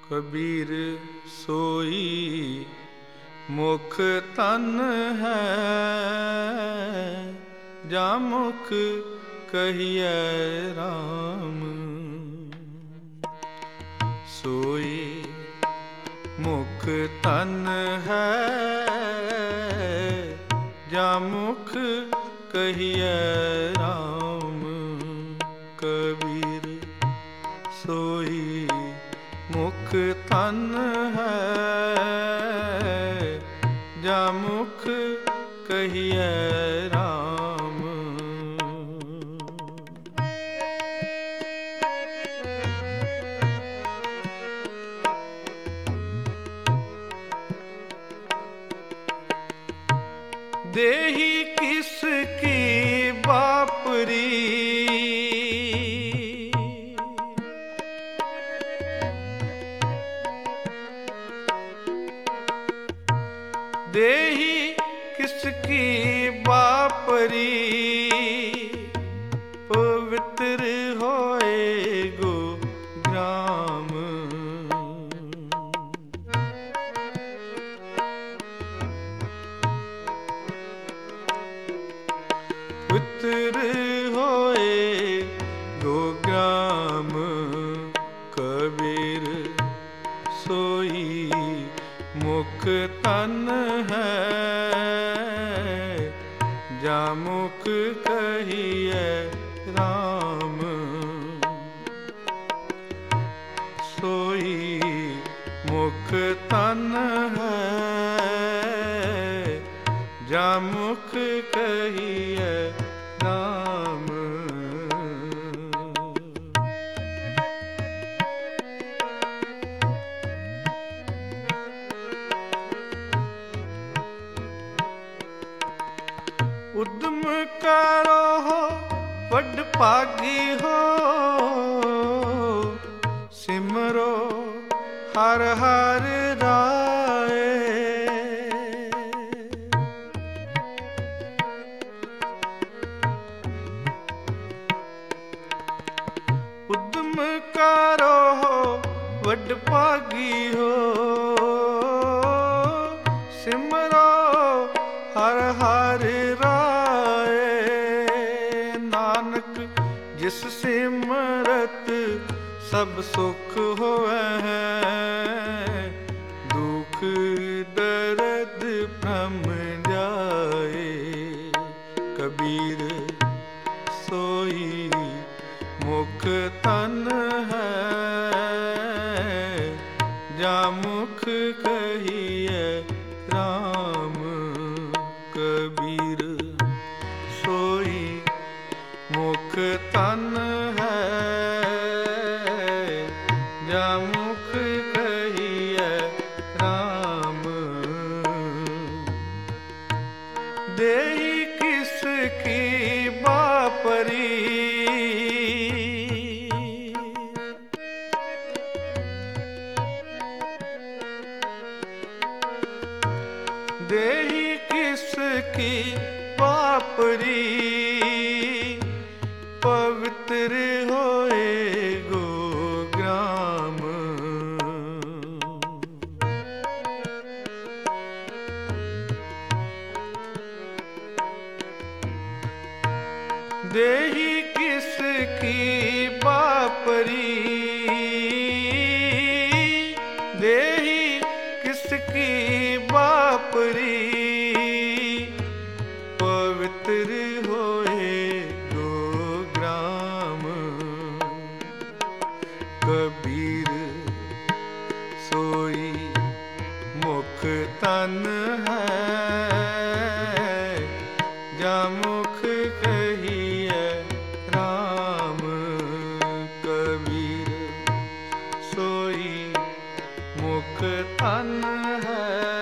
ਕਬੀਰ ਸੋਈ ਮੁਖ ਤਨ ਹੈ, ਜਾ ਮੁਖ ਕਹੀਐ ਰਾਮ। ਸੋਈ ਮੁਖ ਤਨ ਹੈ, ਜਾ ਮੁਖ ਕਹੀਐ ਰਾਮ। ਕਬੀਰ ਸੋਈ ਮੁਖ ਤਨ ਹੈ, ਜਾ ਮੁਖ ਕਹੀਐ ਰਾਮ। ਦੇਹੀ ਕਿਸ ਕੀ ਬਾਪਰੀ, ਦੇਹੀ ਕਿਸ ਕੀ ਬਾਪਰੀ, ਪਵਿੱਤਰ ਹੋਏ ਗੋਗ੍ਰਾਮ। ਪਵਿੱਤਰ ਹੋਏ ਗੋਗ੍ਰਾਮ। ਕਬੀਰ ਸੋਈ ਮੁਖ ਤਨ ਹੈ, ਜਾ ਮੁਖ ਕਹੀਐ ਰਾਮ। ਸੋਈ ਮੁਖ ਤਨ ਹੈ, ਜਾ ਮੁਖ ਕਹੀਐ ਰਾਮ। ਉਦਮ ਕਰੋ ਵੱਡ ਭਾਗੀ ਹੋ, ਸਿਮਰੋ ਹਰਿ ਹਰਿ ਰਾਏ। ਉਦਮ ਕਰੋ ਵੱਡ ਭਾਗੀ ਹੋ, ਸਿਮਰੋ ਹਰਿ ਹਰਿ ਰਾਏ। ਨਾਨਕ ਜਿਸ ਸਿਮਰਤ ਸਭ ਸੁਖ ਹੋਵੈ, ਦੁਖ ਦਰਦ ਭ੍ਰਮ ਜਾਏ। ਕਬੀਰ ਸੋਈ ਮੁਖ ਤਨ ਹੈ, ਜਾ ਮੁਖ ਕਹੀਐ ਰਾਮ। ਕਬੀਰ ਸੋਈ ਮੁਖ ਤਨ ਹੈ, ਜਾ ਮੁਖ ਕਹੀਐ ਰਾਮ। ਦੇਹੀ ਕਿਸ ਕੀ ਬਾਪਰੀ, ਦੇਹੀ ਕਿਸ ਕੀ ਬਾਪਰੀ, ਪਵਿੱਤਰ ਹੋਏ ਗੋਗ੍ਰਾਮ। ਦੇਹੀ ਕਿਸ ਕੀ ਬਾਪਰੀ, ਦੇਹੀ ਕਿਸ ਕੀ ਬਾਪਰੀ, ਪਵਿੱਤਰ ਹੋਏ ਗੋਗ੍ਰਾਮ। ਕਬੀਰ ਸੋਈ ਮੁਖ ਤਨ ਹੈ, ਜਾ ਮੁਖ ਕਹੀਐ ਰਾਮ। ਕਬੀਰ ਸੋਈ ਮੁਖ ਤਨ ਹੈ,